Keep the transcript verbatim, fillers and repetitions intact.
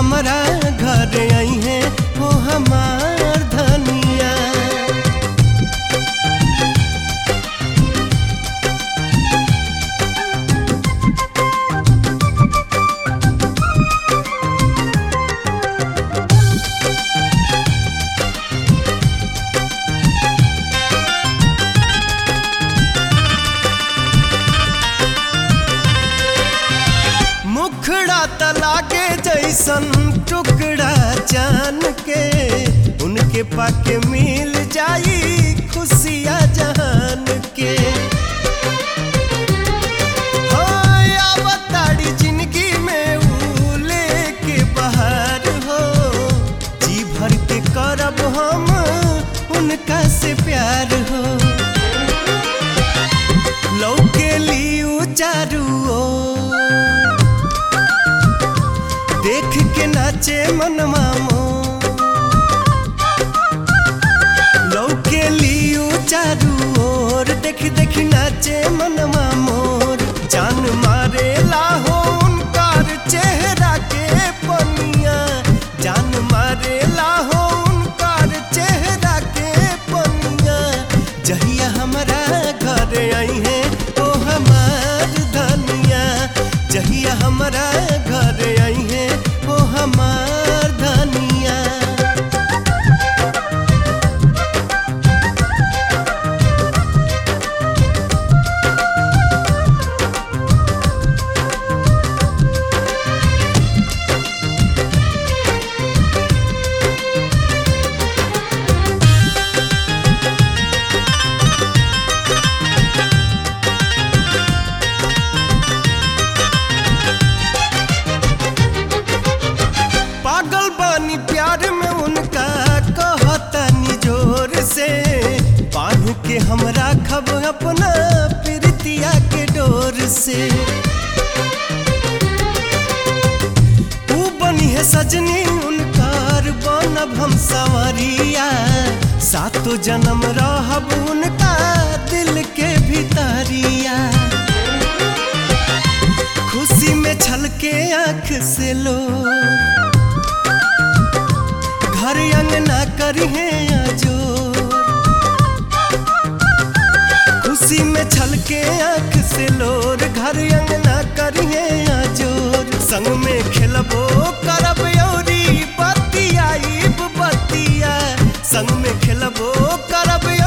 हमारा घर आई है वो हमार धनिया। मुखड़ा तलागे जैसन टुकड़ा जान के, उनके पाके मिल जाई खुशियाँ जहान के। आवताड़ी जिंदगी में ऊ लेके बहार हो, जी भर के करब हम उनका से प्यार हो। लौके लियू चारू ओर, देख के नाचे मनवा मोर। लौके लियू चारू ओर, देख देख नाचे मनवा मोर। जान मारे लाहो उनकार चेहरा के पनिया, जान मारे लाहो उनकार चेहरा के पनिया। जहिया हमारा घर आई है ओ हमार धनिया, जहिया हमारा घर आई है वो हमार धनिया। पागल बानी प्यार में उनका कहतनी जोर से, बांध के हम राखब अपना प्रीतिया के डोर से। ऊ बनी है सजनी उनकार, बनब हम संवरिया। सातों जन्म रहब उनका दिल के भीतरिया। खुशी में छलके आँख से लो, घर अंगना करिहे आजोर। खुशी में छलके आँख से लोर, घर अंगना करिहे आजोर। संग में खेलबो करब यौरी बतियाईब बतिया, संग में खेलबो करब